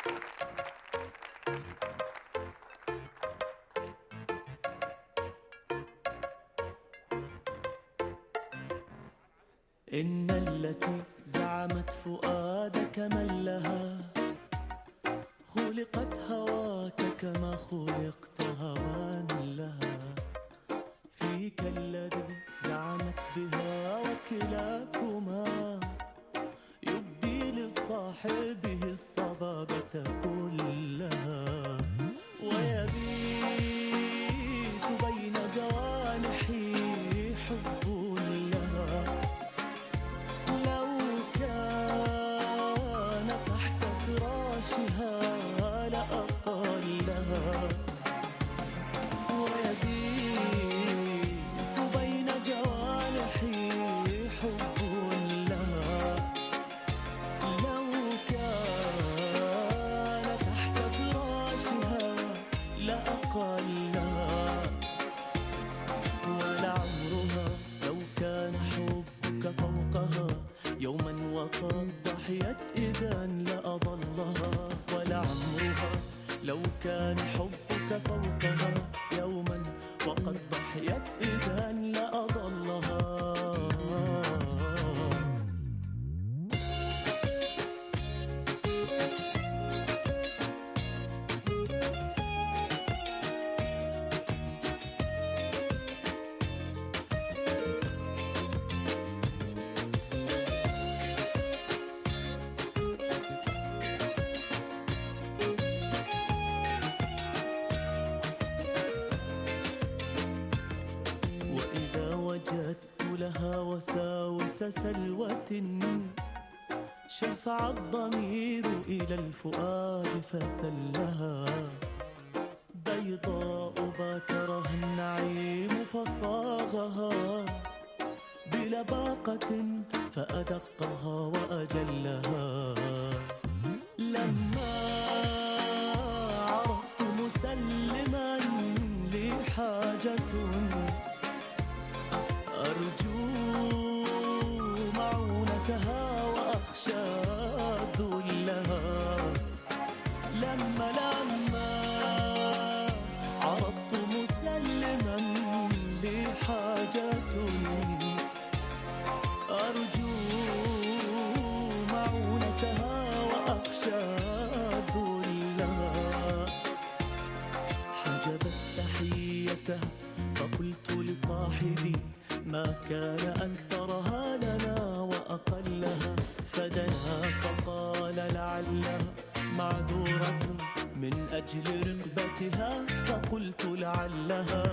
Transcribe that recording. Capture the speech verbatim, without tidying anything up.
إن التي زعمت فؤادك من لها خلقت هواك كما خلقت هوان لها. فيك الذي زعمت بها وكلاكما يبدي لصاحبه الصبابة كلها، ويبيت بين جوانحي حب لها. لو كان تحت فراشها لأقلها، ويبيت بين جوانحي حب لها. لو كان تحت فراشها لأقلها، ولعمرها لو كان حبك فوقها يوما وقد ضحيت إذن لأضلها. ولعمرها لو كان حبك فوقها يوما وقد ضحيت إذن لأضلها. وجدت لها وساوس سلوة شفع الضمير إلى الفؤاد فسلها. بيضاء باكرها النعيم فصاغها بلباقة فأدقها وأجلها. لما عرضت مسلما لي حاجة أرجو معونتها وأخشى ذلها. لما لما عرضت مسلما لي حاجة أرجو معونتها وأخشى ذلها. حجبت تحيتها فقلت لصاحبي ما كان أكثرها لنا وأقلها. فدنا فقال لعلها معذورة من أجل رغبتها. فقلت لعلها